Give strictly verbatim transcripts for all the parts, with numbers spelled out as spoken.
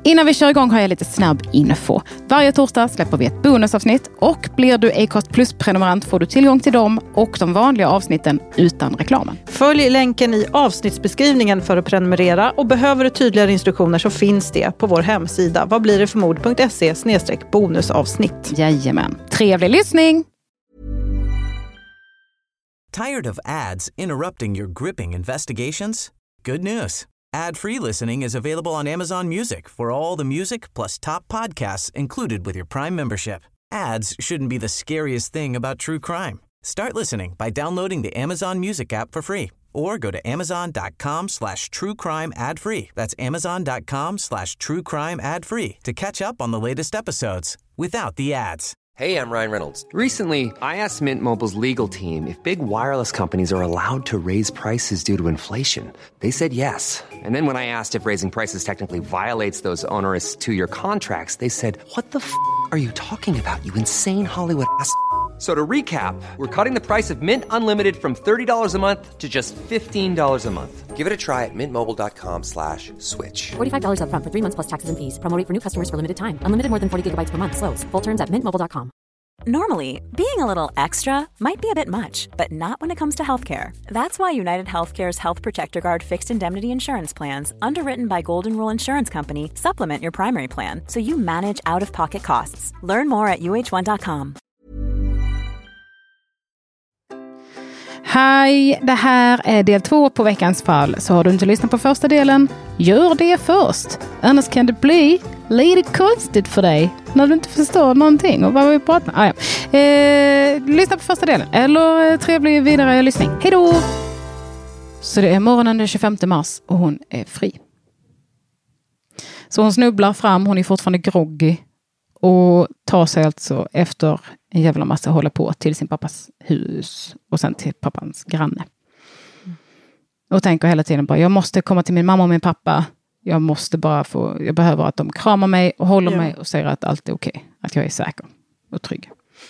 Innan vi kör igång har jag lite snabb info. Varje torsdag släpper vi ett bonusavsnitt och blir du Acast Plus-prenumerant får du tillgång till dem och de vanliga avsnitten utan reklamen. Följ länken i avsnittsbeskrivningen för att prenumerera och behöver du tydligare instruktioner så finns det på vår hemsida vad blir det för mod punkt se slash bonusavsnitt. Jajamän. Trevlig lyssning! Tired of ads interrupting your gripping investigations? Good news. Ad-free listening is available on Amazon Music for all the music plus top podcasts included with your Prime membership. Ads shouldn't be the scariest thing about true crime. Start listening by downloading the Amazon Music app for free or go to amazon.com slash true crime ad free. That's amazon.com slash true crime ad free to catch up on the latest episodes without the ads. Hey, I'm Ryan Reynolds. Recently, I asked Mint Mobile's legal team if big wireless companies are allowed to raise prices due to inflation. They said yes. And then when I asked if raising prices technically violates those onerous two-year contracts, they said, what the f*** are you talking about, you insane Hollywood ass f- So to recap, we're cutting the price of Mint Unlimited from thirty dollars a month to just fifteen dollars a month. Give it a try at mintmobile.com slash switch. forty-five dollars up front for three months plus taxes and fees. Promo rate for new customers for limited time. Unlimited more than forty gigabytes per month. Slows full terms at mint mobile dot com. Normally, being a little extra might be a bit much, but not when it comes to healthcare. That's why United Healthcare's Health Protector Guard fixed indemnity insurance plans, underwritten by Golden Rule Insurance Company, supplement your primary plan so you manage out-of-pocket costs. Learn more at u h one dot com. Hej, det här är del två på veckans fall. Så har du inte lyssnat på första delen, gör det först. Annars kan det bli lite konstigt för dig när du inte förstår någonting och vad vi pratar om. Ah, ja. eh, lyssna på första delen. Eller eh, trevlig vidare lyssning. Hej då! Så det är morgonen den tjugofemte mars och hon är fri. Så hon snubblar fram, hon är fortfarande groggy. Och tar sig alltså efter en jävla massa hålla på till sin pappas hus. Och sen till pappans granne. Mm. Och tänker hela tiden bara, jag måste komma till min mamma och min pappa. Jag måste bara få, jag behöver att de kramar mig och håller ja. mig och säger att allt är okej. Okay, att jag är säker och trygg.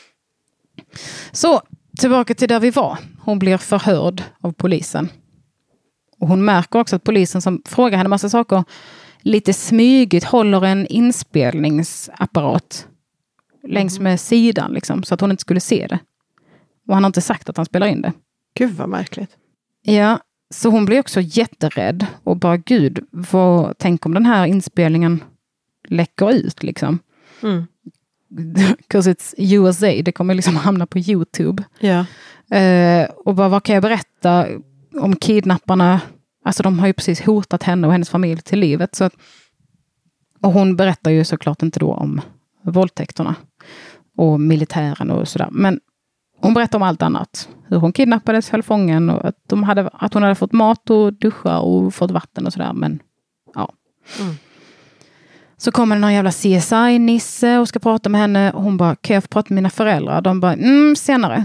Så, tillbaka till där vi var. Hon blir förhörd av polisen. Och hon märker också att polisen som frågar henne massa saker lite smygigt håller en inspelningsapparat längs med sidan liksom, så att hon inte skulle se det. Och han har inte sagt att han spelar in det. Gud vad märkligt. Ja, så hon blir också jätterädd och bara gud, vad, tänk om den här inspelningen läcker ut liksom. Mm. Because it's U S A, det kommer liksom hamna på YouTube. Ja. Uh, och bara, vad kan jag berätta om kidnapparna? Alltså de har ju precis hotat henne och hennes familj till livet. Så att, och hon berättar ju såklart inte då om våldtäkterna och militären och sådär. Men hon berättar om allt annat. Hur hon kidnappades, höll fången och att, de hade, att hon hade fått mat och duscha och fått vatten och sådär. Men ja. Mm. Så kommer det någon jävla C S I-nisse och ska prata med henne. Och hon bara, kan jag få prata med mina föräldrar? De bara, mm, senare.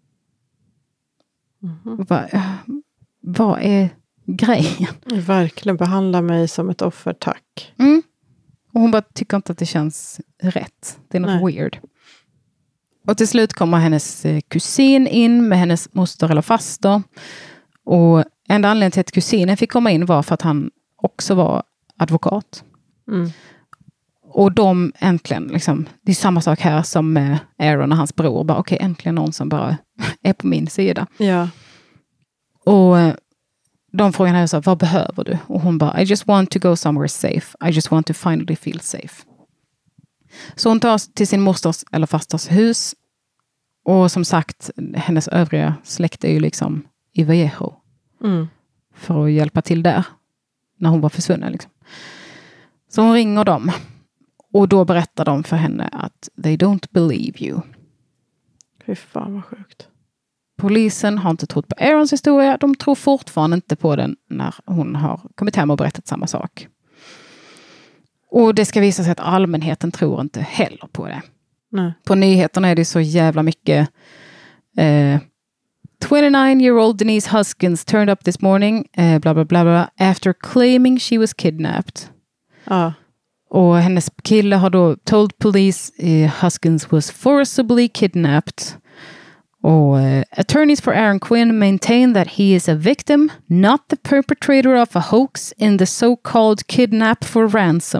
Mm-hmm. Och bara, vad är grejen? Verkligen behandla mig som ett offer, tack. Mm. Och hon bara tycker inte att det känns rätt. Det är något Nej. weird. Och till slut kommer hennes kusin in med hennes moster eller faster. Och enda anledningen till att kusinen fick komma in var för att han också var advokat. Mm. Och de äntligen, liksom, det är samma sak här som med Aaron och hans bror. Bara okej, okay, äntligen någon som bara är på min sida. Ja. Och de frågar henne så, vad behöver du? Och hon bara, I just want to go somewhere safe. I just want to finally feel safe. Så hon tar till sin mosters eller fasters hus. Och som sagt, hennes övriga släkt är ju liksom i Vallejo. Mm. För att hjälpa till där. När hon var försvunnen liksom. Så hon ringer dem. Och då berättar de för henne att they don't believe you. Fy fan vad sjukt. Polisen har inte trott på Aarons historia. De tror fortfarande inte på den när hon har kommit hem och berättat samma sak. Och det ska visa sig att allmänheten tror inte heller på det. Nej. På nyheterna är det så jävla mycket eh, twenty-nine-year-old Denise Huskins turned up this morning eh, bla bla bla bla after claiming she was kidnapped. Ja. Och hennes kille har då told police eh, Huskins was forcibly kidnapped. Och uh, attorneys for Aaron Quinn maintain that he is a victim, not the perpetrator of a hoax in the so-called kidnap for ransom.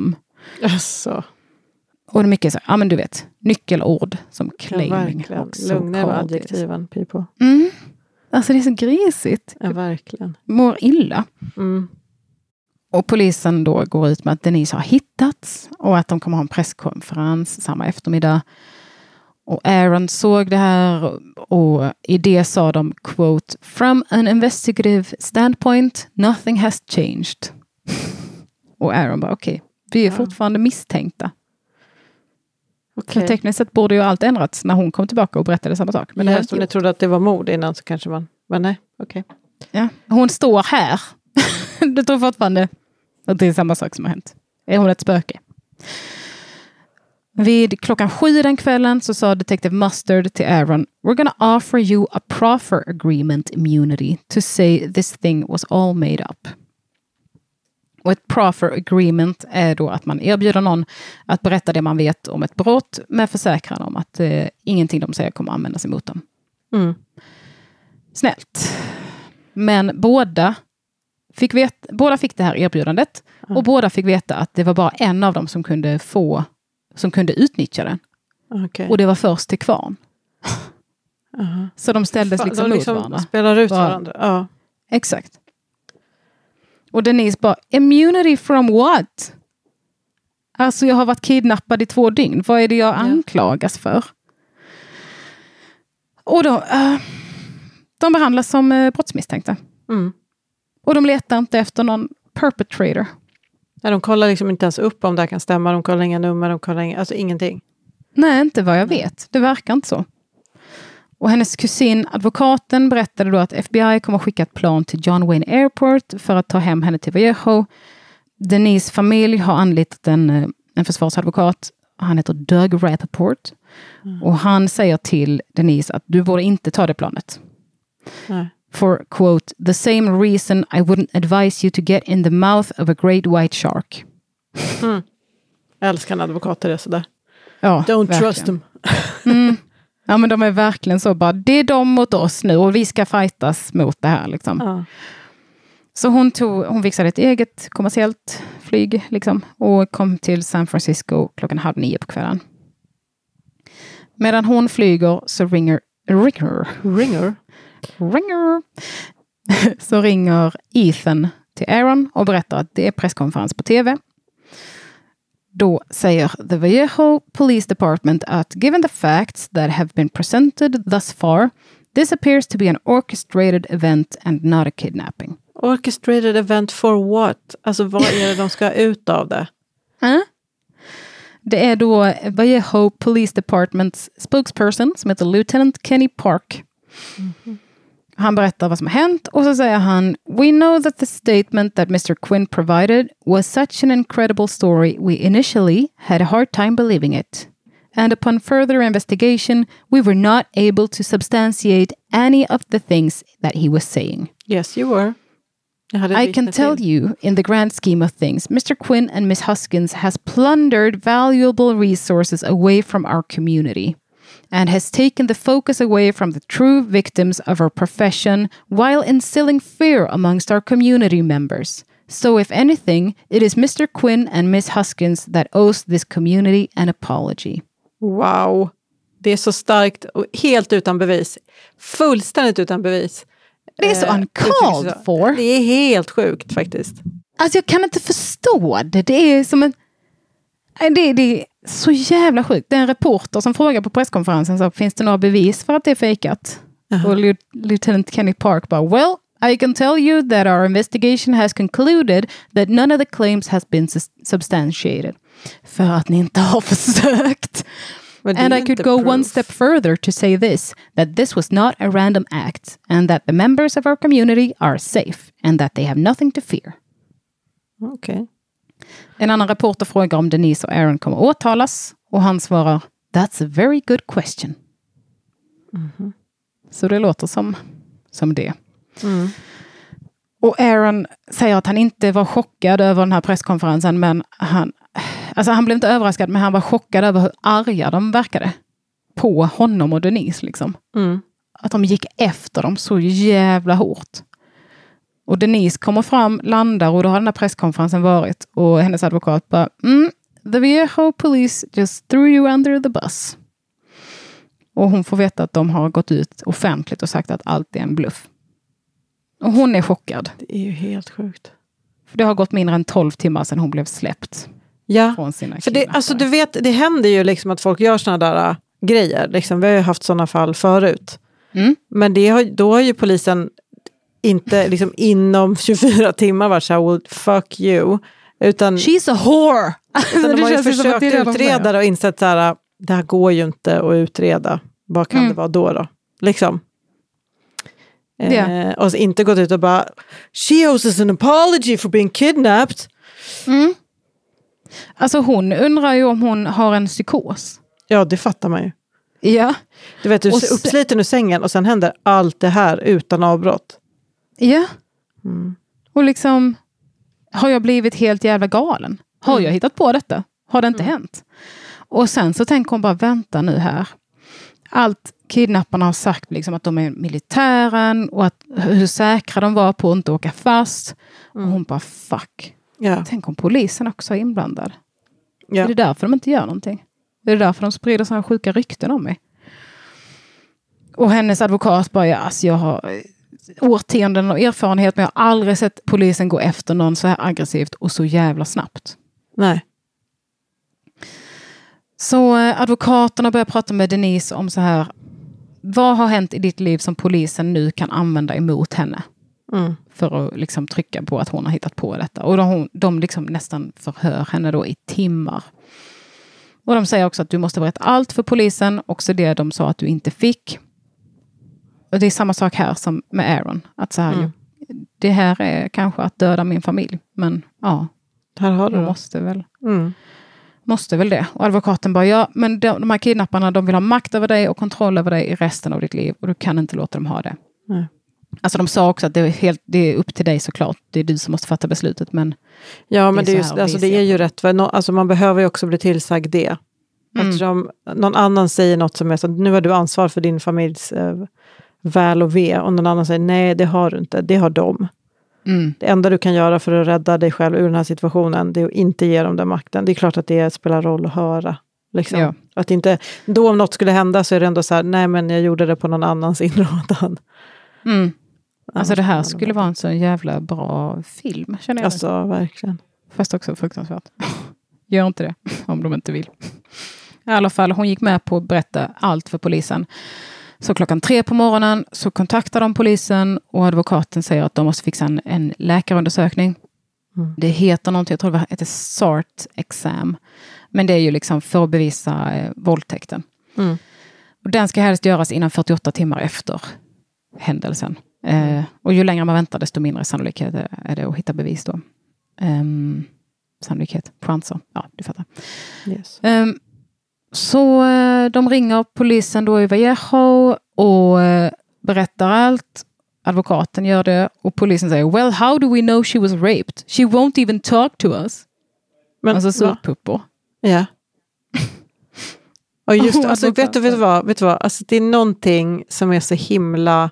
Alltså. Och det är mycket så, ja men du vet, nyckelord som claiming. Ja, och so lugna var adjektiven, people. Mm. Alltså det är så grisigt. Ja, verkligen. Mår illa. Mm. Och polisen då går ut med att Denise har hittats och att de kommer ha en presskonferens samma eftermiddag. Och Aaron såg det här och i det sa de, quote, from an investigative standpoint, nothing has changed. Och Aaron bara, okej, okay, vi är ja. fortfarande misstänkta. Okay. Så tekniskt sett borde ju allt ändrats när hon kom tillbaka och berättade samma sak. Men ja, det som ni trodde att det var mord innan så kanske man, men nej, okej. Okay. Ja, hon står här. Du tror fortfarande att det är samma sak som har hänt. Är hon ett spöke? Vid klockan sju den kvällen så sa Detective Mustard till Aaron, we're gonna offer you a proffer agreement immunity to say this thing was all made up. Och ett proffer agreement är då att man erbjuder någon att berätta det man vet om ett brott med försäkran om att eh, ingenting de säger kommer användas emot dem. Mm. Snällt. Men båda fick, vet, båda fick det här erbjudandet mm. och båda fick veta att det var bara en av dem som kunde få som kunde utnyttja den. Okay. Och det var först till kvarn. Uh-huh. Så de ställdes Fan, liksom de mot liksom varandra. Spelar ut bara, varandra. Ja. Exakt. Och Denise bara, immunity from what? Alltså jag har varit kidnappad i två dygn. Vad är det jag anklagas för? Och då, uh, de behandlas som uh, brottsmisstänkta. Mm. Och de letar inte efter någon perpetrator. Nej, de kollar liksom inte ens upp om det här kan stämma. De kollar inga nummer, de kollar inga, alltså ingenting. Nej, inte vad jag vet. Det verkar inte så. Och hennes kusin, advokaten, berättade då att F B I kommer att skicka ett plan till John Wayne Airport för att ta hem henne till Vallejo. Denise familj har anlitat en, en försvarsadvokat. Han heter Doug Rappaport. Mm. Och han säger till Denise att du borde inte ta det planet. Nej. For, quote, the same reason I wouldn't advise you to get in the mouth of a great white shark. Mm. Jag älskar när advokater är sådär. Ja, Don't verkligen. trust them. mm. Ja, men de är verkligen så bara, det är de mot oss nu och vi ska fightas mot det här liksom. Ja. Så hon tog, hon fixade ett eget kommersiellt flyg liksom och kom till San Francisco klockan halv nio på kvällen. Medan hon flyger så ringer ringer ringer ringer så ringer Ethan till Aaron och berättar att det är presskonferens på tv. Då säger the Vallejo Police Department att given the facts that have been presented thus far, this appears to be an orchestrated event and not a kidnapping. Orchestrated event for what? Alltså vad är det de ska ut av det? Uh? Det är då Vallejo Police Departments spokesperson som heter Lieutenant Kenny Park. Mm-hmm. Han berättar vad som har hänt och så säger han, we know that the statement that Mister Quinn provided was such an incredible story we initially had a hard time believing it. And upon further investigation, we were not able to substantiate any of the things that he was saying. Yes, you were. I can tell you, in the grand scheme of things, Mister Quinn and Miss Huskins has plundered valuable resources away from our community and has taken the focus away from the true victims of our profession while instilling fear amongst our community members. So if anything, it is Mister Quinn and Miss Huskins that owes this community an apology. Wow. Det är så starkt och helt utan bevis. Fullständigt utan bevis. Det är så eh, uncalled for. Det är helt sjukt faktiskt. Alltså jag kan inte förstå det. Det är som en... Det, det är så jävla sjukt. Det är en reporter som frågar på presskonferensen så finns det några bevis för att det är fejkat? Uh-huh. Och Lieutenant Kenny Park bara, well, I can tell you that our investigation has concluded that none of the claims has been substantiated. För att ni inte har försökt. And I could go proof. one step further to say this, that this was not a random act and that the members of our community are safe and that they have nothing to fear. Okej. Okay. En annan reporter frågar om Denise och Aaron kommer åtalas och han svarar, that's a very good question. Mm-hmm. Så det låter som, som det. Mm. Och Aaron säger att han inte var chockad över den här presskonferensen, men han, alltså han blev inte överraskad, men han var chockad över hur arga de verkade på honom och Denise liksom. Mm. Att de gick efter dem så jävla hårt. Och Denise kommer fram, landar och då har den här presskonferensen varit och hennes advokat bara, mm, the Viejo police just threw you under the bus. Och hon får veta att de har gått ut offentligt och sagt att allt är en bluff. Och hon är chockad. Det är ju helt sjukt. För det har gått mindre än tolv timmar sedan hon blev släppt. Ja, från sina för det, alltså du vet, det händer ju liksom att folk gör såna där uh, grejer. Liksom, vi har ju haft sådana fall förut. Mm. Men det har, då har ju polisen inte liksom inom tjugofyra timmar varit så här, well, fuck you. Utan, she's a whore! utan de har ju försökt utreda det och insett så här, det här går ju inte att utreda. Vad kan mm. det vara då då? Liksom. Yeah. Eh, och så inte gått ut och bara, she owes us an apology for being kidnapped. Mm. Alltså hon undrar ju om hon har en psykos. Ja, det fattar man ju. Ja. Du vet, du är se- uppsliten ur sängen och sen händer allt det här utan avbrott. Ja. Mm. Och liksom, har jag blivit helt jävla galen? Har Mm. jag hittat på detta? Har det inte Mm. hänt? Och sen så tänker hon bara, vänta nu här. Allt kidnapparna har sagt liksom att de är militären och att hur säkra de var på att inte åka fast. Mm. Och hon bara, fuck. Ja. Tänk om polisen också är inblandad. Ja. Är det därför de inte gör någonting? Är det därför de sprider sådana sjuka rykten om mig? Och hennes advokat bara, ja, alltså jag har årtionden av erfarenhet, men jag har aldrig sett polisen gå efter någon så här aggressivt och så jävla snabbt. Nej. Så eh, advokaterna börjar prata med Denise om så här, vad har hänt i ditt liv som polisen nu kan använda emot henne? Mm. För att liksom trycka på att hon har hittat på detta. Och de, de liksom nästan förhör henne då i timmar. Och de säger också att du måste berätta allt för polisen. Också det de sa att du inte fick. Och det är samma sak här som med Aaron. Att så här, Mm. det här är kanske att döda min familj. Men ja, Här har du de det. måste väl. Mm. Måste väl det. Och advokaten bara, ja, men de, de här kidnapparna, de vill ha makt över dig och kontroll över dig i resten av ditt liv. Och du kan inte låta dem ha det. Nej. Alltså de sa också att det är, helt, det är upp till dig såklart. Det är du som måste fatta beslutet. Men Ja, men det det är är, så just, här alltså, vi det är ser ju rätt. Nå- Alltså, man behöver ju också bli tillsagd det. Mm. Eftersom någon annan säger något som är så, nu har du ansvar för din familjs eh, väl och ve. Och någon annan säger, nej det har du inte, det har de. mm, Det enda du kan göra för att rädda dig själv ur den här situationen, det är att inte ge dem den makten. Det är klart att det spelar roll att höra. Liksom. Ja. Att inte, då om något skulle hända så är det ändå så här, nej men jag gjorde det på någon annans inrådan. mm. Alltså det här Annars- skulle vara en så jävla bra film, känner jag. Alltså verkligen. Fast också fruktansvärt. Gör inte det, om de inte vill. I alla fall, hon gick med på att berätta allt för polisen. Så klockan tre på morgonen så kontaktar de polisen och advokaten säger att de måste fixa en, en läkarundersökning. Mm. Det heter någonting, jag tror det heter S A R T-exam. Men det är ju liksom för att bevisa eh, våldtäkten. Mm. Och den ska helst göras innan fyrtioåtta timmar efter händelsen. Eh, och ju längre man väntar desto mindre sannolikhet är, är det att hitta bevis då. Um, sannolikhet, chanser, ja du fattar. Yes. Um, så eh, de ringer polisen då i Vallejo och eh, berättar allt. Advokaten gör det och polisen säger, well how do we know she was raped? She won't even talk to us. Men, Alltså va? surpuppor. Ja. Och just Oh, alltså, vet du, vet du vad, vet du vad? Alltså, det är någonting som är så himla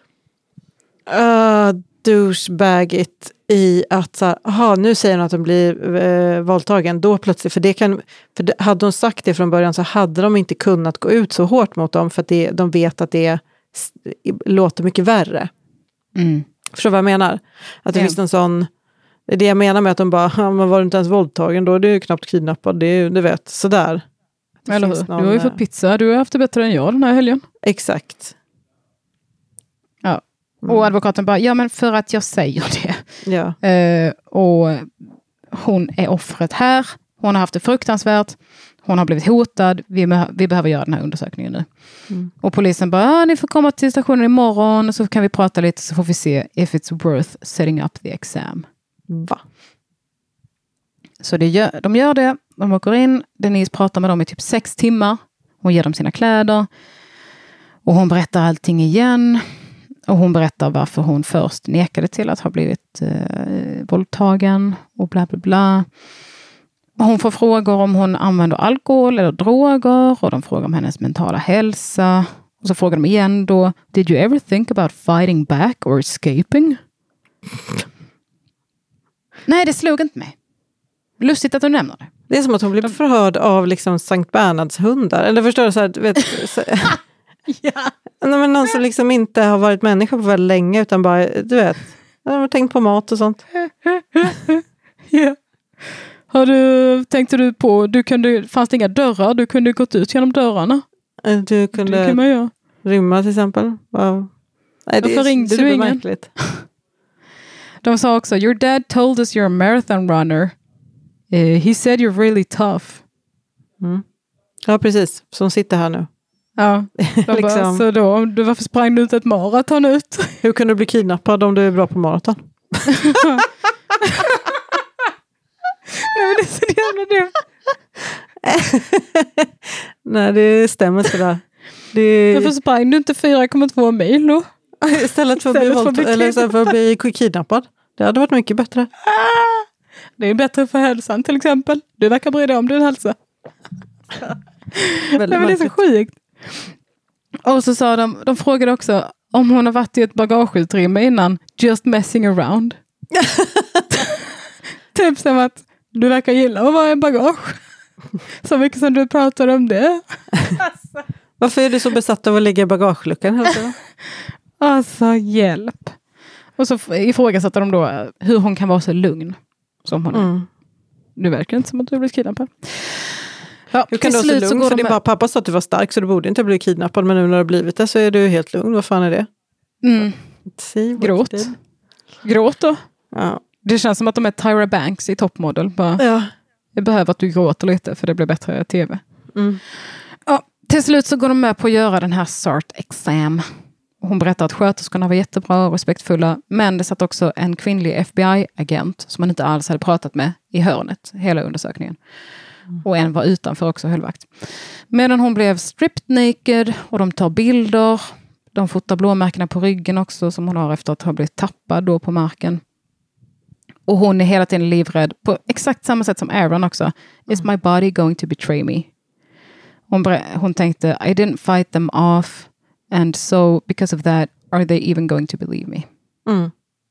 uh, douchebagigt i att så här, aha, nu säger hon att hon blir uh, våldtagen, då plötsligt, för det kan, för det, hade hon sagt det från början så hade de inte kunnat gå ut så hårt mot dem för att det, de vet att det s- låter mycket värre. Mm. Förstår vad jag menar? Att det Ja. finns en sån, det är det jag menar med att de bara, ja, men var du inte ens våldtagen då är du ju knappt kidnappad, det är ju, du vet, sådär. Det Eller finns hur? någon, Du har ju eh, fått pizza, du har haft det bättre än jag den här helgen. Exakt. Ja. Mm. Och advokaten bara, ja men för att jag säger det. Ja. Eh, och hon är offret här. Hon har haft det fruktansvärt. Hon har blivit hotad. Vi, mö- vi behöver göra den här undersökningen nu. Mm. Och polisen bara, ah, ni får komma till stationen imorgon så kan vi prata lite så får vi se if it's worth setting up the exam. Va? Så det gör, de gör det. De åker in. Denise pratar med dem i typ sex timmar. Hon ger dem sina kläder. Och hon berättar allting igen. Och hon berättar varför hon först nekade till att ha blivit eh, våldtagen. Och bla bla bla. Och hon får frågor om hon använder alkohol eller droger. Och de frågar om hennes mentala hälsa. Och så frågar de igen då. Did you ever think about fighting back or escaping? Nej, det slog inte mig. Lustigt att du nämner det. Det är som att hon blir förhörd av liksom Sankt Bernhards hundar. Eller förstår du så här, du vet... Så, Ja. nej, men någon som liksom inte har varit människa på väldigt länge utan bara, du vet, har tänkt på mat och sånt. Ja. Har du, tänkte du på, du kunde, fanns det inga dörrar, du kunde gått ut genom dörrarna. Du kunde Det kan man göra. rymma till exempel. Wow. Nej, det Varför är ringde du ingen? supermärkligt. De sa också, your dad told us you're a marathon runner. Uh, he said you're really tough. Mm. Ja, precis. Som sitter här nu. Ja, de bara, Liksom. så då, du, varför sprang du ut ett maraton ut? Hur kan du bli kidnappad om du är bra på maraton? Nej, men det är så jävla dumt. Nej, det stämmer sådär. Det Varför sprang du inte fyra komma två mil då? istället för att bli, Istället för att bli våld, eller istället för att bli kidnappad. Det hade varit mycket bättre. Det är bättre för hälsan till exempel. Du verkar bry dig om din hälsa. Nej, men det är så sjukt. Och så sa de, de frågade också om hon har varit i ett bagageutrymme innan, just messing around. Typ som att du verkar gilla att vara i bagage. Så mycket som du pratar om det. Alltså, Varför är du så besatt av att ligga i bagageluckan? alltså hjälp. Och så ifrågasatte de då hur hon kan vara så lugn som hon är. Mm. Du verkar inte som att du blir kidnappad. Ja, Hur kan du vara så lugn? För din med... pappa sa att du var stark så du borde inte bli kidnappad. Men nu när du har blivit det så är du helt lugn. Vad fan är det? Mm. Gråt. Did. Gråt då. Ja. Det känns som att de är Tyra Banks i toppmodell. Bara, Ja. jag behöver att du gråter lite för det blir bättre tv. Mm. Ja, till slut så går de med på att göra den här S A R T-exam. Hon berättar att sköterskorna var jättebra och respektfulla. Men det satt också en kvinnlig F B I-agent som man inte alls hade pratat med i hörnet hela undersökningen. Mm. Och en var utanför också, höll vakt. Medan hon blev stripped naked och de tar bilder. De fotar blåmärkena på ryggen också som hon har efter att ha blivit tappad då på marken. Och hon är hela tiden livrädd på exakt samma sätt som Aaron också. Is my body going to betray me? Hon, hon tänkte, I didn't fight them off. And so, because of that, are they even going to believe me? Mm.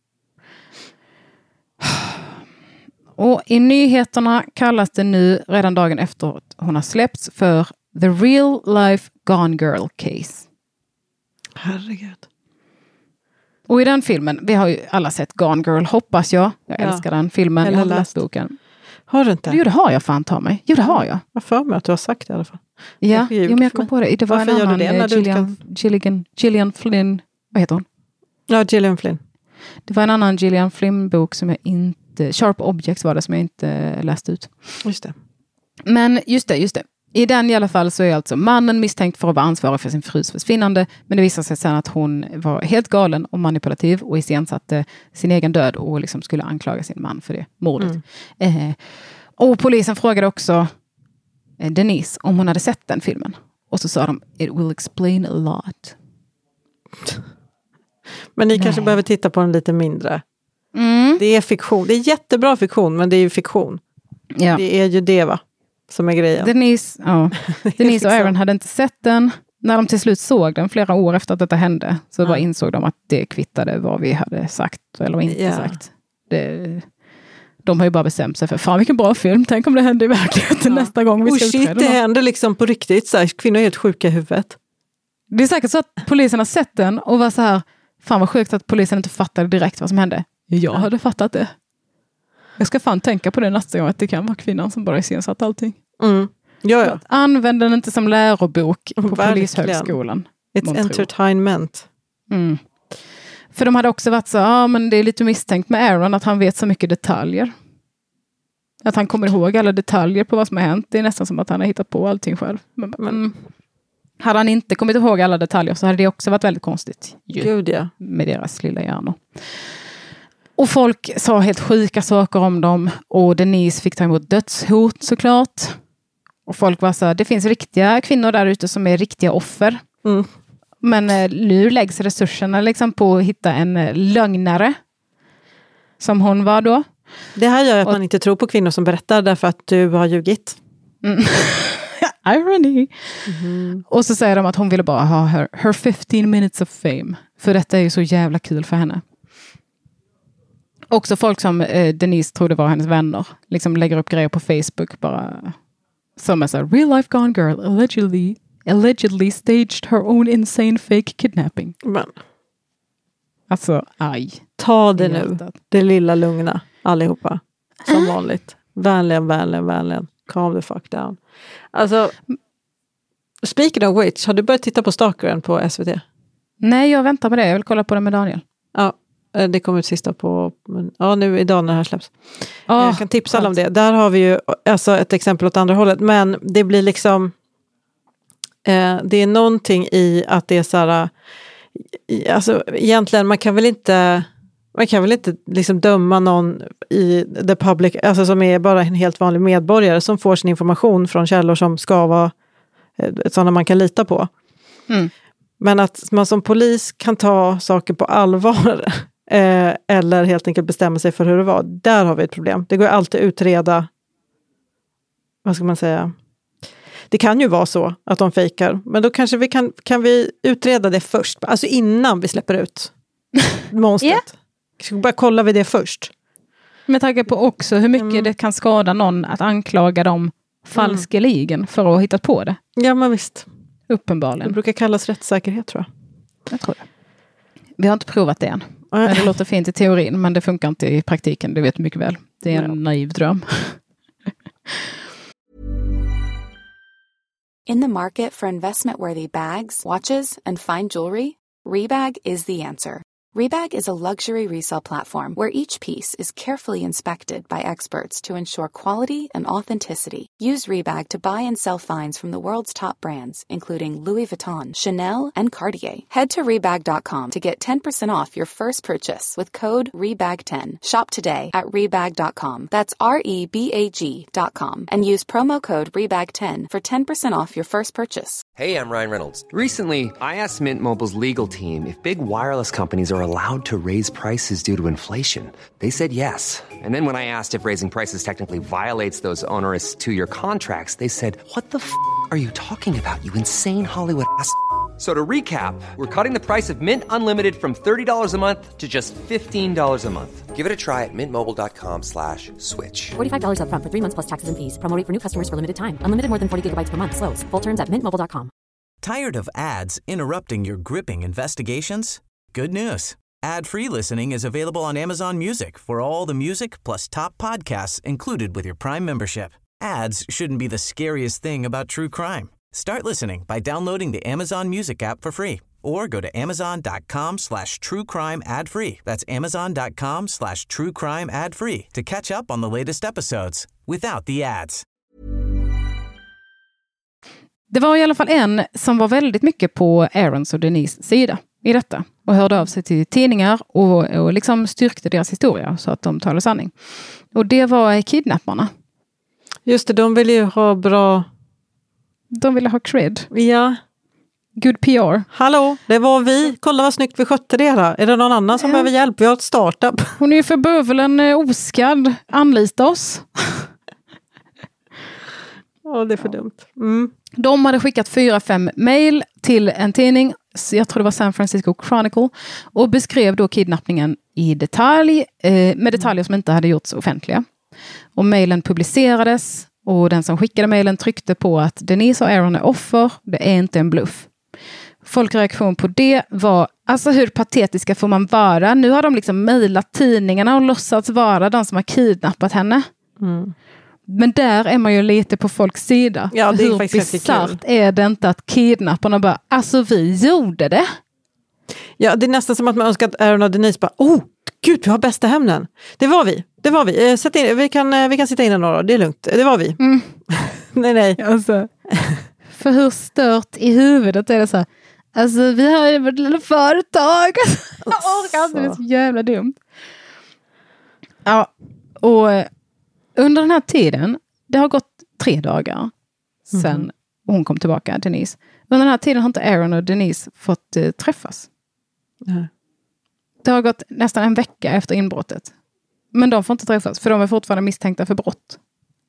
Och i nyheterna kallas det nu, redan dagen efter att hon har släppts, för The Real Life Gone Girl Case. Herregud. Och i den filmen, vi har ju alla sett Gone Girl, hoppas jag. Jag Ja. älskar den filmen. Eller jag har läst. läst boken. Har du inte? Jo, det har jag fan ta mig. Jo, det har jag. Jag för mig att du har sagt det i alla fall. Ja, Det är jo, men jag för kom mig. på det. Det var Varför en gör du annan det när eh, du Gillian, Gilligan, Gillian Flynn. Vad heter hon? Ja, Gillian Flynn. Det var en annan Gillian Flynn-bok som jag inte... Sharp Objects var det som jag inte läste ut. Just det. Men just det, just det. I den i alla fall så är alltså mannen misstänkt för att vara ansvarig för sin frus försvinnande. Men det visar sig sen att hon var helt galen och manipulativ och iscensatte sin egen död och liksom skulle anklaga sin man för det mordet. Mm. Eh, och polisen frågade också eh, Denise om hon hade sett den filmen. Och så sa de, it will explain a lot. Men ni Nej. kanske behöver titta på den lite mindre. Mm. Det är fiktion. Det är jättebra fiktion, men det är ju fiktion. Ja. Det är ju det, va? Som är grejen. Denise, ja. Denise och liksom- Aaron hade inte sett den. När de till slut såg den flera år efter att detta hände så Ja. bara insåg de att det kvittade vad vi hade sagt eller inte Ja. sagt. Det, de har ju bara bestämt sig för, fan vilken bra film, tänk om det händer i verkligheten Ja. nästa gång vi Oh ska shit, utreda det något. händer liksom på riktigt. Så här, kvinnor är helt sjuka i huvudet. Det är säkert så att polisen har sett den och var så här, fan vad sjukt att polisen inte fattade direkt vad som hände. Jag hade fattat det. Jag ska fan tänka på det nästa gång, att det kan vara kvinnan som bara iscensatt allting. Mm. Ja, ja. Använd den inte som lärobok på Verkligen. polishögskolan. It's man tror. entertainment. Mm. För de hade också varit så, ja ah, men det är lite misstänkt med Aaron att han vet så mycket detaljer. Att han kommer ihåg alla detaljer på vad som har hänt. Det är nästan som att han har hittat på allting själv. Men, mm. Hade han inte kommit ihåg alla detaljer så hade det också varit väldigt konstigt. Ju, Gud, ja. med deras lilla hjärnor. Och folk sa helt sjuka saker om dem. Och Denise fick ta emot dödshot såklart. Och folk var så här, det finns riktiga kvinnor där ute som är riktiga offer. Mm. Men eh, nu läggs resurserna liksom på att hitta en eh, lögnare. Som hon var då. Det här gör att Och- man inte tror på kvinnor som berättar därför att du har ljugit. Mm. Irony. Mm. Och så säger de att hon ville bara ha her, her fifteen minutes of fame. För detta är ju så jävla kul för henne. Också folk som eh, Denise trodde var hennes vänner. Liksom lägger upp grejer på Facebook bara. Som är så här, real life gone girl allegedly, allegedly staged her own insane fake kidnapping. Men. Alltså, aj. Ta det nu. Det lilla lugna, allihopa. Som äh. vanligt. Vänligen, vänligen, vänligen. Calm the fuck down. Alltså, speaking of which, har du börjat titta på Stalkern på S V T? Nej, jag väntar på det. Jag vill kolla på det med Daniel. Ja, det kommer ut sista på... Ja, nu idag när det här släpps. Oh, jag kan tipsa alla om det. Där har vi ju alltså ett exempel åt andra hållet. Men det blir liksom... Eh, det är någonting i att det är så här... Alltså, egentligen, man kan väl inte... Man kan väl inte liksom döma någon i the public, alltså som är bara en helt vanlig medborgare som får sin information från källor som ska vara sådana man kan lita på. Mm. Men att man som polis kan ta saker på allvar eh, eller helt enkelt bestämma sig för hur det var. Där har vi ett problem. Det går alltid att utreda, vad ska man säga? Det kan ju vara så att de fejkar, men då kanske vi kan, kan vi utreda det först, alltså innan vi släpper ut monstret. Yeah. Ska vi bara kolla vid det först. Med tanke på också hur mycket mm. det kan skada någon att anklaga dem falskeligen mm. för att ha hittat på det. Ja, men visst. Uppenbarligen. Det brukar kallas rättssäkerhet, tror jag. Jag tror det. Vi har inte provat det än. Mm. Det låter fint i teorin, men det funkar inte i praktiken. Det vet du mycket väl. Det är en ja. naiv dröm. In the market for investment-worthy bags, watches, and fine jewelry, Rebag is the answer. Rebag is a luxury resale platform where each piece is carefully inspected by experts to ensure quality and authenticity. Use Rebag to buy and sell finds from the world's top brands, including Louis Vuitton, Chanel, and Cartier. Head to Rebag dot com to get ten percent off your first purchase with code Rebag ten. Shop today at Rebag dot com. That's R E B A G dot com. And use promo code Rebag ten for ten percent off your first purchase. Hey, I'm Ryan Reynolds. Recently, I asked Mint Mobile's legal team if big wireless companies are allowed to raise prices due to inflation. They said yes. And then when I asked if raising prices technically violates those onerous two-year contracts, they said, what the f*** are you talking about, you insane Hollywood ass f- So to recap, we're cutting the price of Mint Unlimited from thirty dollars a month to just fifteen dollars a month. Give it a try at mintmobile.com slash switch. forty-five dollars up front for three months plus taxes and fees. Promo rate for new customers for limited time. Unlimited more than forty gigabytes per month. Slows full terms at mint mobile dot com. Tired of ads interrupting your gripping investigations? Good news. Ad-free listening is available on Amazon Music for all the music plus top podcasts included with your Prime membership. Ads shouldn't be the scariest thing about true crime. Start listening by downloading the Amazon Music app for free or go to amazon.com slash true crime ad free. That's amazon.com slash true crime ad free to catch up on the latest episodes without the ads. Det var i alla fall en som var väldigt mycket på Aarons och Denise sida i detta och hörde av sig till tidningar och, och liksom styrkte deras historia så att de talade sanning. Och det var kidnapparna. Just det, de ville ju ha bra... De ville ha cred. Ja. Good P R. Hallå, det var vi. Kolla vad snyggt vi skötte det här. Är det någon annan som ja. behöver hjälp? Vi har ett startup. Hon är ju för bövelen oskadd. Anlita oss. Ja, det är för dumt. Mm. De hade skickat fyra, fem mejl till en tidning. Jag tror det var San Francisco Chronicle. Och beskrev då kidnappningen i detalj. Eh, med detaljer som inte hade gjorts offentliga. Och mejlen publicerades. Och den som skickade mejlen tryckte på att Denise och Aaron är offer. Det är inte en bluff. Folkreaktion på det var, alltså hur patetiska får man vara? Nu har de liksom mejlat tidningarna och låtsats vara de som har kidnappat henne. Mm. Men där är man ju lite på folks sida. Ja, det är hur faktiskt bisarrt är det inte att kidnapparna bara, alltså vi gjorde det. Ja, det är nästan som att man önskar att Aaron och Denise bara, oh, gud, vi har bästa hämnen. Det var vi, det var vi. Sätt in, vi, kan, vi kan sitta in några, det är lugnt. Det var vi. Mm. nej, nej. Alltså, för hur stört i huvudet är det så här, alltså vi har ju vårt lilla företag. Jag orkar inte, det är så jävla dumt. Ja, och under den här tiden, det har gått tre dagar sedan mm. hon kom tillbaka, Denise. Under den här tiden har inte Aaron och Denise fått uh, träffas. Mm. Det har gått nästan en vecka efter inbrottet. Men de får inte träffas, för de är fortfarande misstänkta för brott.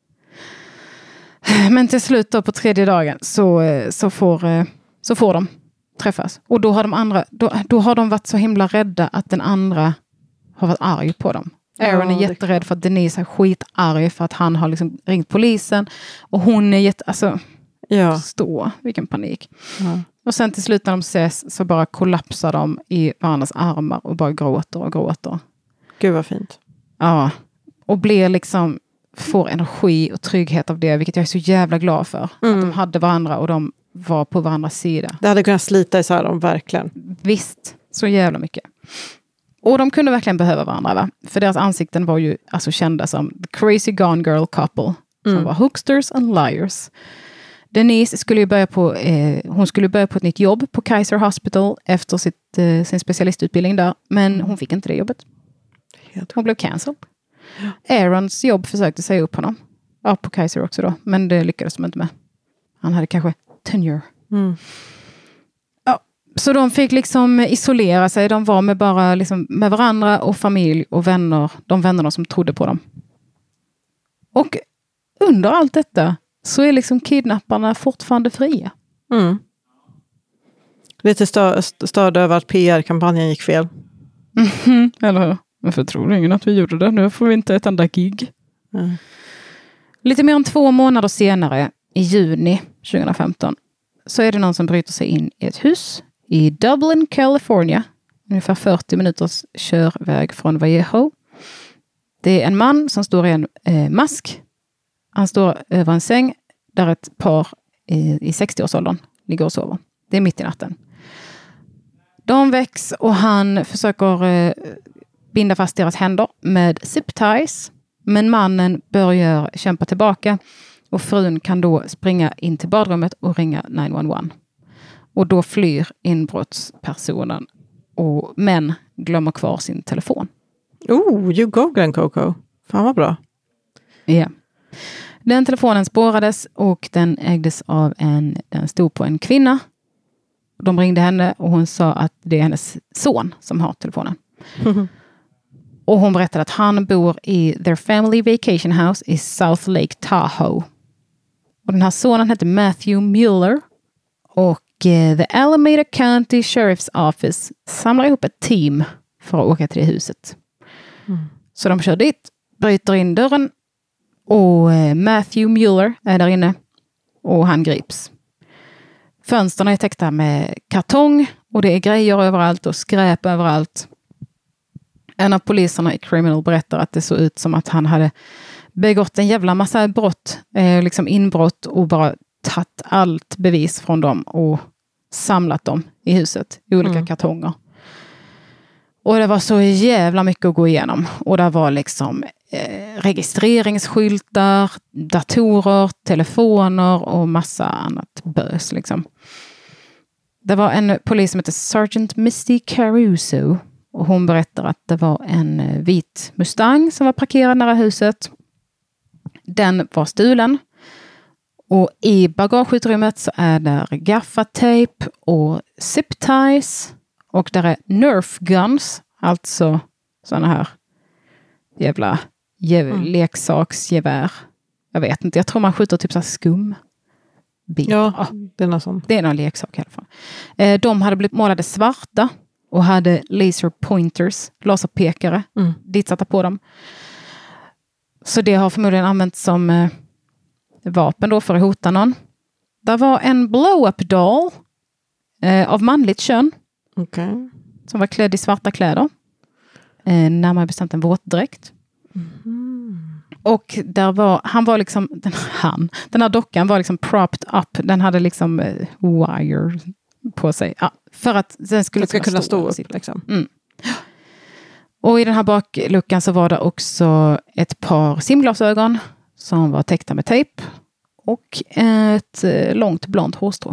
Men till slut då på tredje dagen så, så, får, så får de träffas. Och då har de andra, då, då har de varit så himla rädda att den andra har varit arg på dem. Aaron Ja, är jätterädd för att Denise är skitarg för att han har liksom ringt polisen. Och hon är jätte... Alltså, Ja. stå, vilken panik. Ja. Och sen till slut när de ses så bara kollapsar de i varandras armar och bara gråter och gråter. Gud vad fint. Ja, och blir liksom, får energi och trygghet av det, vilket jag är så jävla glad för. Mm. Att de hade varandra och de var på varandras sida. Det hade kunnat slita isär dem, verkligen. Visst, så jävla mycket. Och de kunde verkligen behöva varandra, va? För deras ansikten var ju alltså kända som the crazy gone girl couple. Som Mm. var hooksters and liars. Denise skulle ju börja på, eh, hon skulle börja på ett nytt jobb på Kaiser Hospital efter sitt, eh, sin specialistutbildning där. Men hon fick inte det jobbet. Hon blev cancelled. Aarons jobb försökte säga upp honom. Ja, på Kaiser också då. Men det lyckades de inte med. Han hade kanske tenure. Mm. Ja, så de fick liksom isolera sig. De var med bara liksom med varandra och familj och vänner. De vännerna som trodde på dem. Och under allt detta så är liksom kidnapparna fortfarande fria. Mm. Lite stö- störd över att P R-kampanjen gick fel. Mm, eller hur? Varför tror ingen att vi gjorde det? Nu får vi inte ett enda gig. Mm. Lite mer än två månader senare, i juni tjugohundrafemton, så är det någon som bryter sig in i ett hus i Dublin, California. Ungefär fyrtio minuters körväg från Vallejo. Det är en man som står i en eh, mask. Han står över en säng där ett par i, i sextio-årsåldern ligger och sover. Det är mitt i natten. De väcks och han försöker eh, binda fast deras händer med zip ties. Men mannen börjar kämpa tillbaka och frun kan då springa in till badrummet och ringa nio ett ett. Och då flyr inbrottspersonen och men glömmer kvar sin telefon. Oh, you go Glenn Coco. Fan vad bra. Ja. Den telefonen spårades och den ägdes av en, den stod på en kvinna. De ringde henne och hon sa att det är hennes son som har telefonen. Och hon berättade att han bor i their family vacation house i South Lake Tahoe. Och den här sonen heter Matthew Mueller. Och eh, the Alameda County Sheriff's Office samlar ihop ett team för att åka till det huset. Mm. Så de kör dit, bryter in dörren. Och eh, Matthew Mueller är där inne. Och han grips. Fönsterna är täckta med kartong. Och det är grejer överallt och skräp överallt. En av poliserna i Criminal berättar att det såg ut som att han hade begått en jävla massa brott. Eh, liksom inbrott och bara tagit allt bevis från dem och samlat dem i huset i olika mm. kartonger. Och det var så jävla mycket att gå igenom. Och det var liksom eh, registreringsskyltar, datorer, telefoner och massa annat bös liksom. Det var en polis som heter Sergeant Misty Caruso. Och hon berättar att det var en vit Mustang som var parkerad nära huset. Den var stulen. Och i bagageutrymmet så är där gaffatejp och zip ties. Och där är Nerf guns. Alltså sådana här jävla ge- mm. leksaksgevär. Jag vet inte, jag tror man skjuter typ så här skum. Ja, det är någon sån. Det är någon leksak i alla fall. Eh, de hade blivit målade svarta. Och hade laser pointers, laserpekare, mm. ditsatta på dem. Så det har förmodligen använts som eh, vapen då för att hota någon. Där var en blow-up doll eh, av manligt kön. Okay. Som var klädd i svarta kläder. Eh, närmare bestämt en våtdräkt. Mm. Och där var, han var liksom, den, han, den här dockan var liksom propped up. Den hade liksom eh, wire på sig. Ja, för att den skulle den ska kunna stå, stå upp. Sitta. Liksom. Mm. Och i den här bakluckan så var det också ett par simglasögon som var täckta med tejp. Och ett långt blont hårstrå.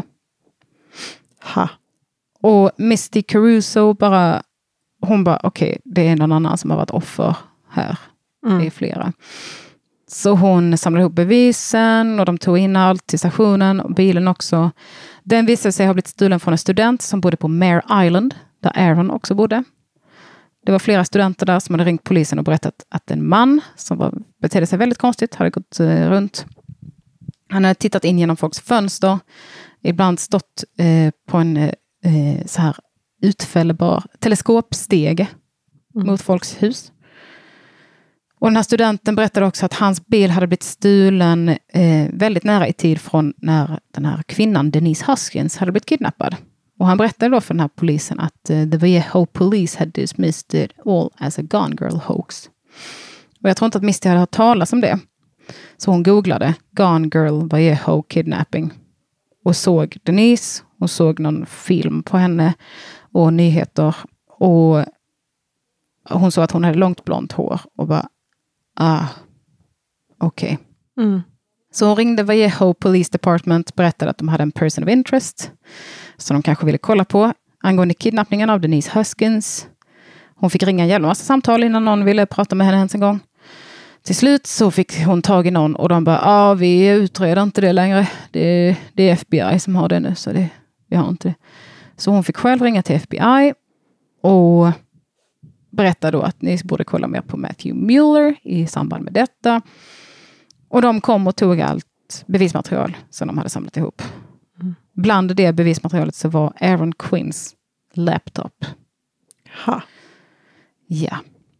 Ha. Och Misty Caruso bara, hon bara, okej, okay, det är någon annan som har varit offer här. Mm. Det är flera. Så hon samlade ihop bevisen och de tog in allt till stationen och bilen också. Den visade sig ha blivit stulen från en student som bodde på Mare Island, där Aaron också bodde. Det var flera studenter där som hade ringt polisen och berättat att en man som var, betedde sig väldigt konstigt hade gått eh, runt. Han hade tittat in genom folks fönster, ibland stått eh, på en eh, så här utfällbar teleskopstege mm. mot folks hus. Och den här studenten berättade också att hans bil hade blivit stulen eh, väldigt nära i tid från när den här kvinnan, Denise Hoskins, hade blivit kidnappad. Och han berättade då för den här polisen att uh, the Vallejo Police had dismissed it all as a Gone Girl hoax. Och jag tror inte att Misty hade hört talas om det. Så hon googlade Gone Girl Vallejo kidnapping. Och såg Denise. Och såg någon film på henne. Och nyheter. Och hon såg att hon hade långt blont hår. Och bara, ah, okej. Okay. Mm. Så hon ringde Vallejo Police Department. Berättade att de hade en person of interest. Som de kanske ville kolla på. Angående kidnappningen av Denise Hoskins. Hon fick ringa en jävla massa samtal innan någon ville prata med henne ens en gång. Till slut så fick hon tag i någon och de bara, ja ah, vi utreder inte det längre. Det, det är F B I som har det nu så det, vi har inte det. Så hon fick själv ringa till F B I och berätta då att ni borde kolla mer på Matthew Mueller i samband med detta. Och de kom och tog allt bevismaterial som de hade samlat ihop. Mm. Bland det bevismaterialet så var Aaron Quinns laptop. Ha. Ja.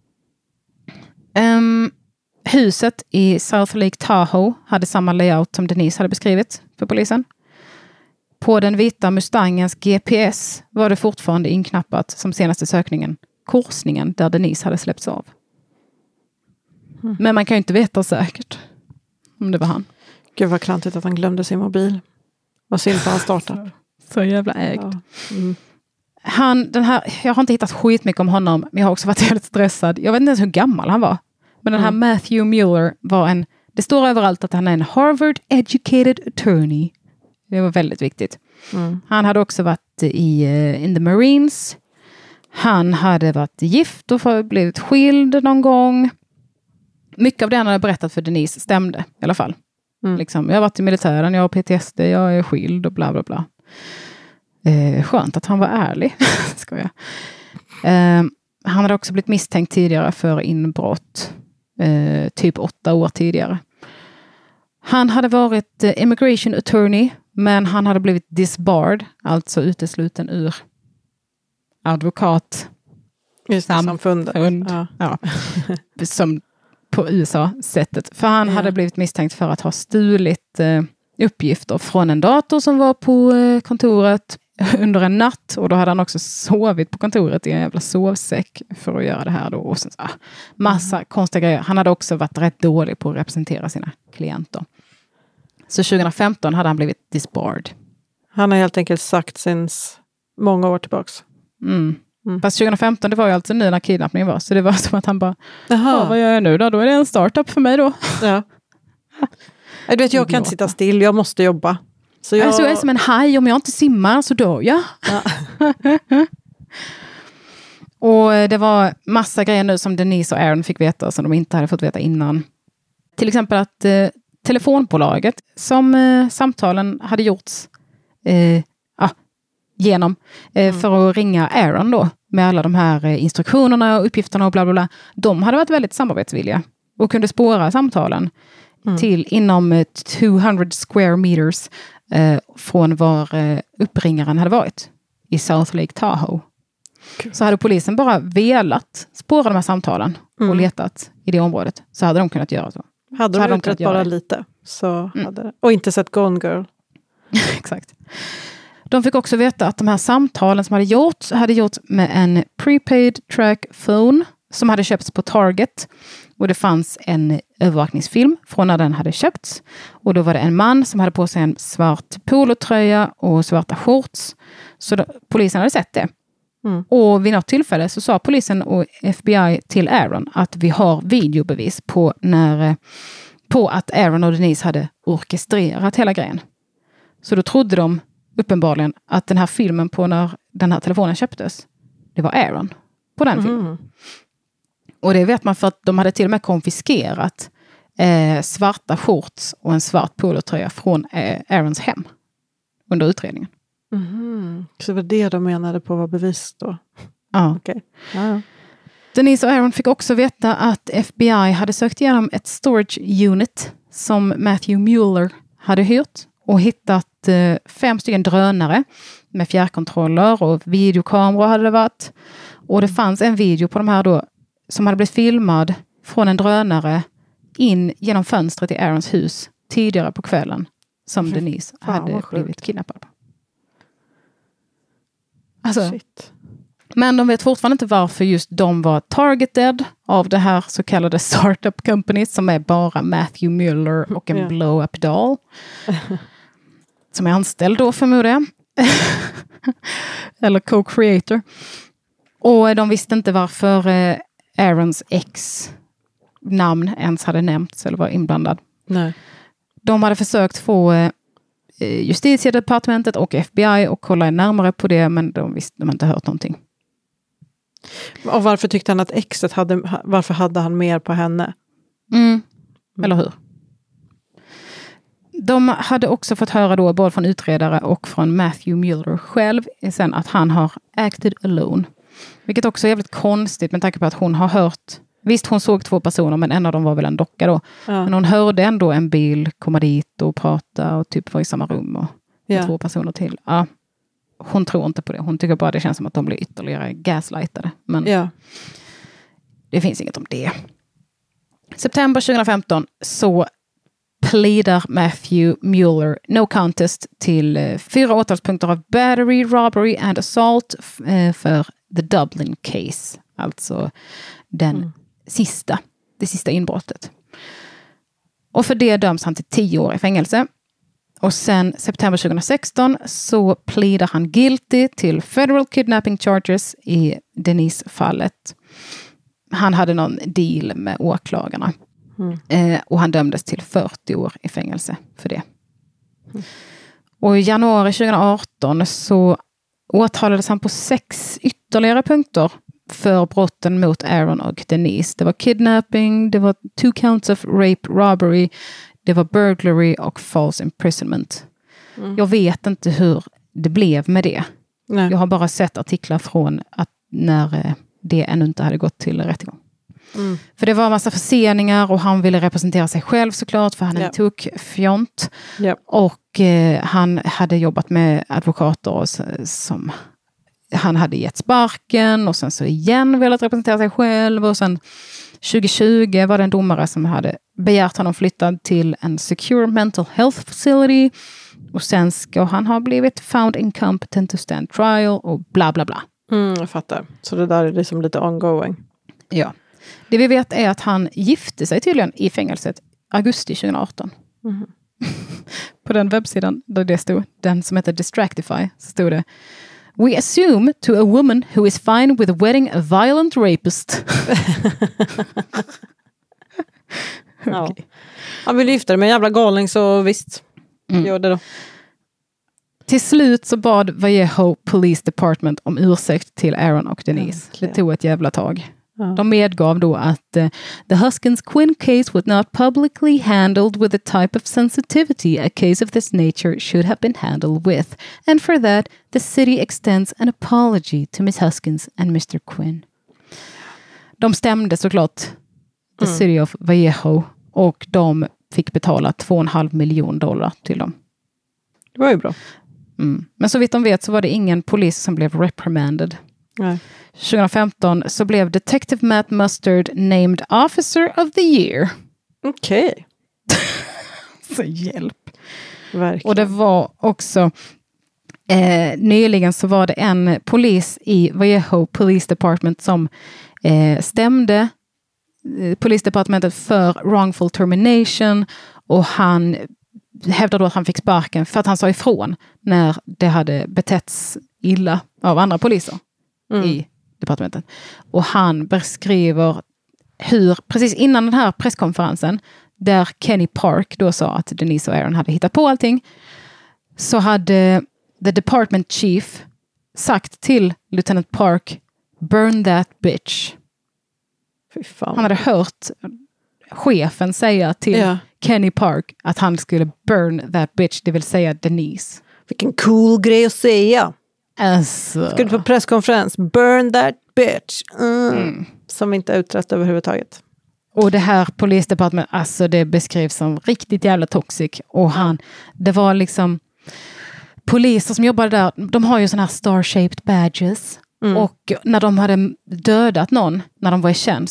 Um, huset i South Lake Tahoe hade samma layout som Denise hade beskrivit för polisen. På den vita Mustangens G P S var det fortfarande inknappat som senaste sökningen korsningen där Denise hade släppts av. Mm. Men man kan ju inte veta säkert om det var han. Gud vad klantigt att han glömde sin mobil. Vad synd på han startade. Så jävla ägd. Ja. Mm. Han, den här, jag har inte hittat skitmycket om honom, men jag har också varit helt stressad. Jag vet inte ens hur gammal han var. Men den här mm. Matthew Mueller var en, det står överallt att han är en Harvard educated attorney. Det var väldigt viktigt. Mm. Han hade också varit i uh, in the Marines. Han hade varit gift och blivit skild någon gång. Mycket av det han hade berättat för Denise stämde i alla fall. Mm. Liksom, jag har varit i militären, jag har P T S D, jag är skild och bla bla bla. Eh, skönt att han var ärlig. Ska jag. Eh, han hade också blivit misstänkt tidigare för inbrott. Eh, typ åtta år tidigare. Han hade varit eh, immigration attorney. Men han hade blivit disbarred. Alltså utesluten ur advokat. Just det, samfundet. Ja. Ja. Som på U S A-sättet. För han ja. hade blivit misstänkt för att ha stulit eh, uppgifter från en dator som var på eh, kontoret under en natt. Och då hade han också sovit på kontoret i en jävla sovsäck för att göra det här då. Och sen, ah, massa mm. konstiga grejer. Han hade också varit rätt dålig på att representera sina klienter. Så tjugo femton hade han blivit disbarred. Han har helt enkelt sagt sen många år tillbaks. Mm. Mm. Fast tjugo femton, det var ju alltså nu när kidnappningen var. Så det var som att han bara, vad gör jag nu då? Då är det en startup för mig då. Ja. Du vet, jag kan inte sitta still, jag måste jobba. Så jag... Alltså, jag är som en haj, om jag inte simmar så dör jag. Ja. Och det var massa grejer nu som Denise och Aaron fick veta som de inte hade fått veta innan. Till exempel att eh, telefonbolaget som eh, samtalen hade gjorts eh, ah, genom eh, mm. för att ringa Aaron då med alla de här eh, instruktionerna och uppgifterna och bla bla bla. De hade varit väldigt samarbetsvilliga och kunde spåra samtalen mm. till inom eh, tvåhundra square meters eh, från var eh, uppringaren hade varit i South Lake Tahoe. Cool. Så hade polisen bara velat spåra de här samtalen mm. och letat i det området så hade de kunnat göra så. Hade de, de utrett bara det. lite så mm. hade det. Och inte sett Gone Girl. Exakt. De fick också veta att de här samtalen som hade gjorts hade gjorts med en prepaid track phone som hade köpts på Target. Och det fanns en övervakningsfilm från när den hade köpts. Och då var det en man som hade på sig en svart polotröja och svarta shorts. Så då, polisen hade sett det. Mm. Och vid något tillfälle så sa polisen och F B I till Aaron att vi har videobevis på, när, på att Aaron och Denise hade orkestrerat hela grejen. Så då trodde de uppenbarligen att den här filmen på när den här telefonen köptes, det var Aaron på den filmen. Mm. Och det vet man för att de hade till och med konfiskerat eh, svarta shorts och en svart polotröja från eh, Aarons hem under utredningen. Mm. Så det var det de menade på var bevis då? Ja. Okay. Ja, ja. Denise och Aaron fick också veta att F B I hade sökt igenom ett storage unit som Matthew Mueller hade hyrt och hittat eh, fem stycken drönare med fjärrkontroller och videokameror hade det varit. Och det fanns en video på de här då som hade blivit filmad från en drönare in genom fönstret i Aarons hus tidigare på kvällen som Denise Fan, hade vad sjukt. blivit kidnappad på. Alltså, Shit. men de vet fortfarande inte varför just de var targeted av det här så kallade startup company som är bara Matthew Mueller och en Ja. blow-up doll. Som är anställd då förmodar jag. Eller co-creator. Och de visste inte varför eh, Aarons ex namn ens hade nämnts eller var inblandad. Nej. De hade försökt få eh, justitiedepartementet och F B I och kolla närmare på det, men de visste de inte hört någonting. Och varför tyckte han att exet hade, varför hade han mer på henne? Mm. Eller hur? De hade också fått höra då både från utredare och från Matthew Mueller själv sen att han har acted alone. Vilket också är jävligt konstigt med tanke på att hon har hört, visst hon såg två personer men en av dem var väl en docka då. Ja. Men hon hörde ändå en bil komma dit och prata och typ var i samma rum och Ja. två personer till. Ja. Hon tror inte på det. Hon tycker bara det känns som att de blir ytterligare gaslightade. Men Ja. det finns inget om det. September tjugohundrafemton så pleadar Matthew Mueller no contest till eh, fyra åtalspunkter av battery, robbery and assault f- eh, för the Dublin case. Alltså den Mm. sista, det sista inbrottet. Och för det döms han till tio år i fängelse. Och sen september tjugohundrasexton så pleadar han guilty till federal kidnapping charges i Denise-fallet. Han hade någon deal med åklagarna. Mm. Eh, och han dömdes till fyrtio år i fängelse för det. Mm. Och i januari tjugohundraarton så åtalades han på sex ytterligare punkter för brotten mot Aaron och Denise. Det var kidnapping, det var two counts of rape, robbery, det var burglary och false imprisonment. Mm. Jag vet inte hur det blev med det. Nej. Jag har bara sett artiklar från att när eh, det ännu inte hade gått till rättegång. Mm. För det var en massa förseningar och han ville representera sig själv såklart för han är Ja. en tokfjont. Ja. Och eh, han hade jobbat med advokater och så, som han hade gett sparken och sen så igen velat representera sig själv och sen tjugohundratjugo var det en domare som hade begärt honom flyttad till en secure mental health facility och sen ska han ha blivit found incompetent to stand trial och bla bla bla. Mm, jag fattar. Så det där är liksom lite ongoing. Ja. Det vi vet är att han gifte sig tydligen i fängelset augusti tjugohundraarton. Mm. På den webbsidan där det stod, den som heter Distractify, så stod det We assume to a woman who is fine with wedding a violent rapist. Ja. Okej. Han vill gifta dig med en jävla galning så visst. Mm. Gör det då. Till slut så bad Vallejo Police Department om ursäkt till Aaron och Denise. Äntligen. Det tog ett jävla tag. Ja. De medgav då att uh, the Huskins Quinn case was not publicly handled with the type of sensitivity a case of this nature should have been handled with. And for that, the city extends an apology to Miss Huskins and mister Quinn. De stämde såklart the Mm. city of Vallejo och de fick betala två och en halv miljon dollar till dem. Det var ju bra. Mm. Men så vitt de vet så var det ingen polis som blev reprimanded. Nej. tjugohundrafemton så blev Detective Matt Mustard named Officer of the Year. Okej. Så hjälp. Verkligen. Och det var också eh, nyligen så var det en polis i Vallejo Police Department som eh, stämde eh, polisdepartementet för wrongful termination och han hävdade då att han fick sparken för att han sa ifrån när det hade betetts illa av andra poliser Mm. i departementet. Och han beskriver hur, precis innan den här presskonferensen, där Kenny Park då sa att Denise och Aaron hade hittat på allting, så hade the department chief sagt till Lieutenant Park, burn that bitch. Fy fan. Han hade hört chefen säga till Ja. Kenny Park att han skulle burn that bitch, det vill säga Denise. Vilken cool grej att säga. Alltså. Ska du på presskonferens? Burn that bitch. Mm. Mm. Som inte är utrett överhuvudtaget. Och det här polisdepartementet, alltså det beskrivs som riktigt jävla toxic. Och han, det var liksom poliser som jobbade där, de har ju såna här star-shaped badges. Mm. Och när de hade dödat någon, när de var i tjänst,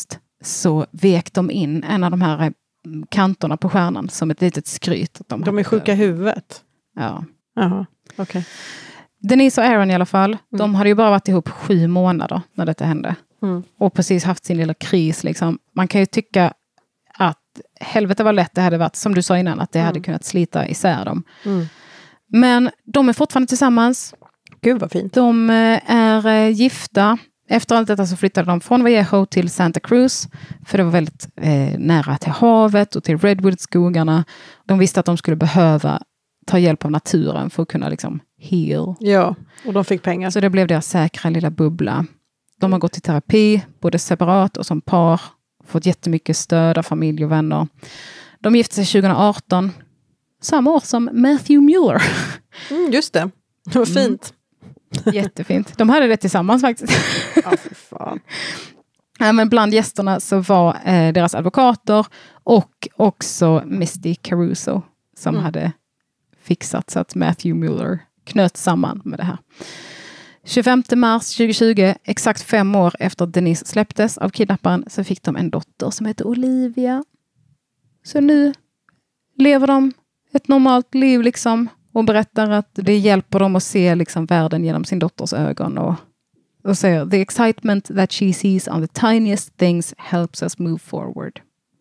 så vek de in en av de här kanterna på stjärnan som ett litet skryt. Att de de är sjuka i huvudet? Ja. Jaha, okej. Okay. Denise och Aaron i alla fall, mm. de hade ju bara varit ihop sju månader när detta hände. Mm. Och precis haft sin lilla kris. Liksom. Man kan ju tycka att helvete var lätt det hade varit, som du sa innan, att det mm. hade kunnat slita isär dem. Mm. Men de är fortfarande tillsammans. Gud vad fint. De är gifta. Efter allt detta så flyttade de från Vallejo till Santa Cruz. För det var väldigt eh, nära till havet och till Redwood-skogarna. De visste att de skulle behöva ta hjälp av naturen för att kunna liksom heal. Ja, och de fick pengar. Så det blev deras säkra lilla bubbla. De har gått i terapi, både separat och som par. Fått jättemycket stöd av familj och vänner. De gifte sig tjugo arton. Samma år som Matthew Mueller. Mm, just det. Det var fint. Mm. Jättefint. De hade det tillsammans faktiskt. Ja, för fan. Ja, men bland gästerna så var eh, deras advokater och också Misty Caruso som mm. hade fixat så att Matthew Mueller knöt samman med det här. tjugofemte mars tjugohundratjugo, exakt fem år efter att Denise släpptes av kidnapparen, så fick de en dotter som heter Olivia. Så nu lever de ett normalt liv liksom och berättar att det hjälper dem att se liksom världen genom sin dotters ögon och, och säger the excitement that she sees on the tiniest things helps us move forward.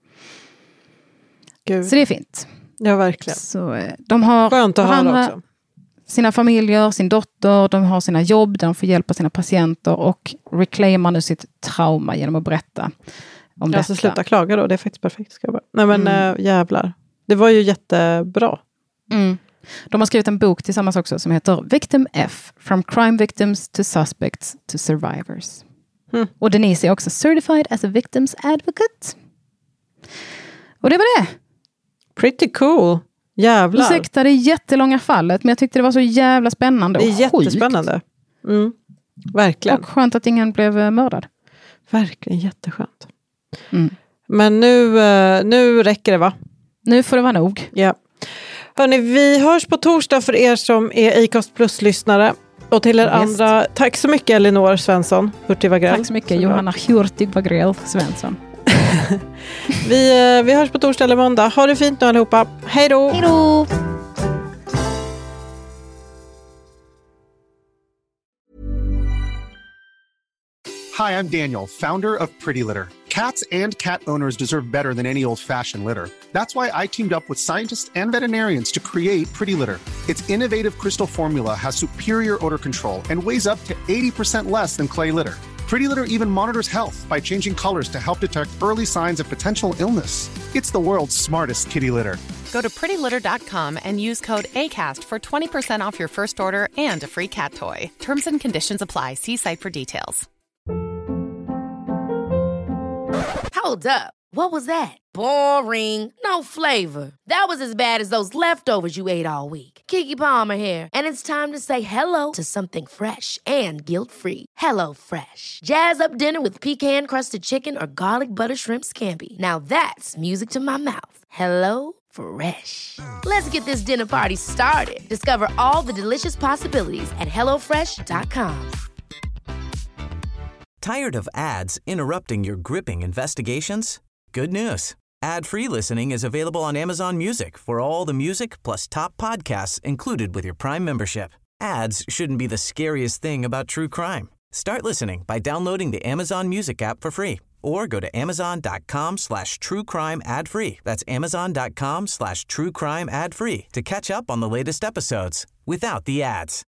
Gud. Så det är fint. Ja, verkligen. Så de har skönt att höra också. Sina familjer, sin dotter, de har sina jobb där de får hjälpa sina patienter och reclaimar nu sitt trauma genom att berätta om detta. Alltså sluta klaga då, det är faktiskt perfekt. Ska jag bara. Nej men mm. äh, jävlar. Det var ju jättebra. Mm. De har skrivit en bok tillsammans också som heter Victim F, From Crime Victims to Suspects to Survivors. Mm. Och Denise är också certified as a victim's advocate. Och det var det. Pretty cool. Jävlar. Ursäkta det jättelånga fallet, men jag tyckte det var så jävla spännande och det är jättespännande. Mm. Verkligen. Och skönt att ingen blev mördad. Verkligen jätteskönt. Mm. Men nu, nu räcker det, va? Nu får det vara nog. Ja. Hörrni, vi hörs på torsdag för er som är Acast Plus-lyssnare. Och till er yes. andra, tack så mycket Elinor Svensson, Hurtig Wagrell. Tack så mycket Johanna Hurtig Wagrell Svensson. vi, vi hörs på torsdag eller måndag. Ha det fint nu allihopa. Hej då! Hej då! Hi, I'm Daniel, founder of Pretty Litter. Cats and cat owners deserve better than any old-fashioned litter. That's why I teamed up with scientists and veterinarians to create Pretty Litter. Its innovative crystal formula has superior odor control and weighs up to eighty percent less than clay litter. Pretty Litter even monitors health by changing colors to help detect early signs of potential illness. It's the world's smartest kitty litter. Go to pretty litter dot com and use code ACAST for twenty percent off your first order and a free cat toy. Terms and conditions apply. See site for details. Hold up. What was that? Boring. No flavor. That was as bad as those leftovers you ate all week. Keke Palmer here, and it's time to say hello to something fresh and guilt-free. Hello Fresh. Jazz up dinner with pecan-crusted chicken or garlic butter shrimp scampi. Now that's music to my mouth. Hello Fresh. Let's get this dinner party started. Discover all the delicious possibilities at hello fresh dot com. Tired of ads interrupting your gripping investigations? Good news. Ad-free listening is available on Amazon Music for all the music plus top podcasts included with your Prime membership. Ads shouldn't be the scariest thing about true crime. Start listening by downloading the Amazon Music app for free or go to amazon.com slash true crime ad free. That's amazon.com slash true crime ad free to catch up on the latest episodes without the ads.